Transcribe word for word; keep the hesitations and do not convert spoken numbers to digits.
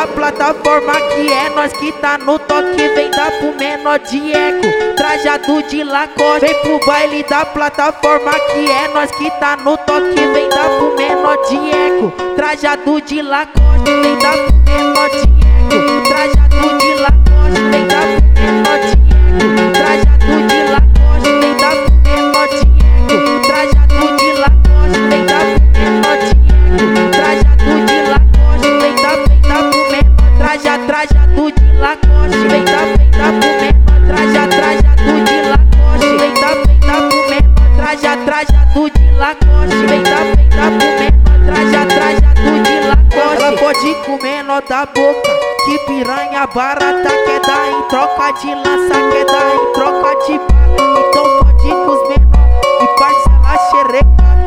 da plataforma que é nós que tá no toque. Vem dar pro menor de eco, trajado de Lacoste. Vem pro baile da plataforma que é nós que tá no toque. Vem dar pro menor de eco, trajado de Lacoste. Vem dar pro menor de eco, trajado de Lacoste. Vem dar pro menor de eco, trajado de Lacoste. Vem dar pro menor de eco, trajado de Lacoste. Vem dar pro menor de eco, trajado de Lacoste. Vem dar, vem dar pro menor, traja, trajado de Lacoste. Vem dar, vem dar pro menor, traja, trajado de Lacoste. Vem dar, vem dar pro menor, traja, trajado de Lacoste. Vem dar, vem dar pro menor, traja, trajado de Lacoste. Ela pode comer nó da boca, que piranha barata. Quer dar em troca de lança, quer dar em troca de bala. Então pode com os menor e parcela xereca.